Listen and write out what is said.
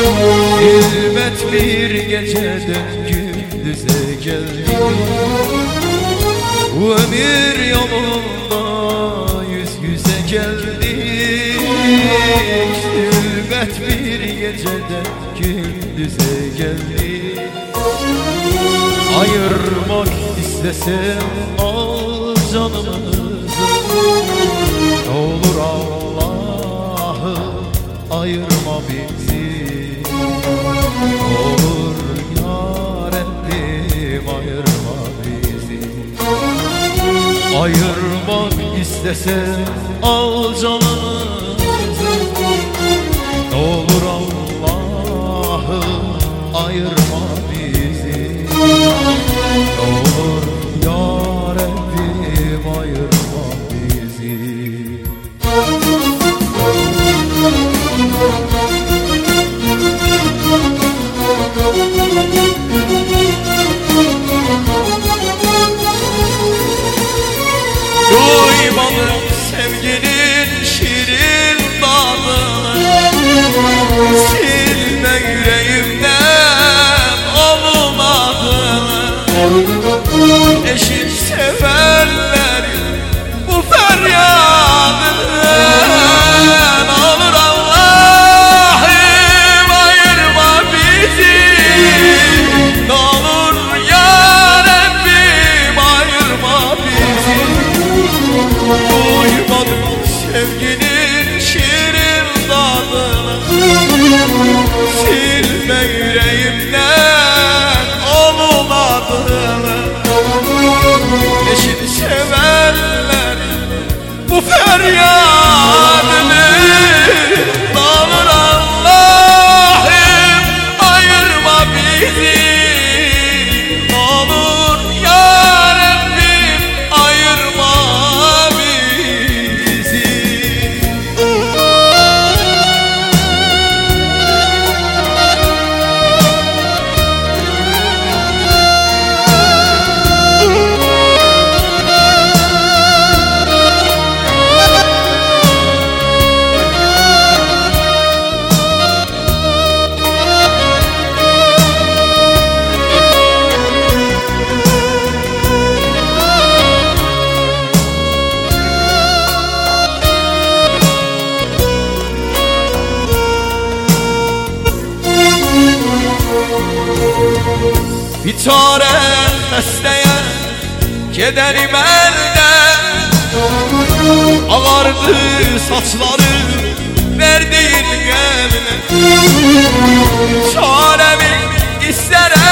Zilvet bir geceden gündüze geldik, ömür yolunda yüz yüze geldik. Zilvet bir geceden gündüze geldik. Ayırmak istesem al canımızı, ne olur Allah'ım ayırma bizi. Ne olur ya Rabbim ayırma bizi. Ayırmak istesem al canımızı, ne olur Allah'ım ayırma bizi. Ne olur ya Rabbim ayırma bizi. Duymadım sevginin şirin tadını, silme yüreğimden olmadığını. Eşit severlerin bu feryadını, ne olur Allah'ım ayırma bizi. Ne olur ya Rabbim ayırma bizi. Duymadım sevginin şirin tadını, silme yüreğimden olmadığını. Eşini sevenler bu feryadını, ne olur Allah'ım ayırma bizi. Ne olur ya Rabbim ayırma bizi. Bir çare isteyen kederim elden, ağardı saçları verdiğin gemine. Çaremi isterim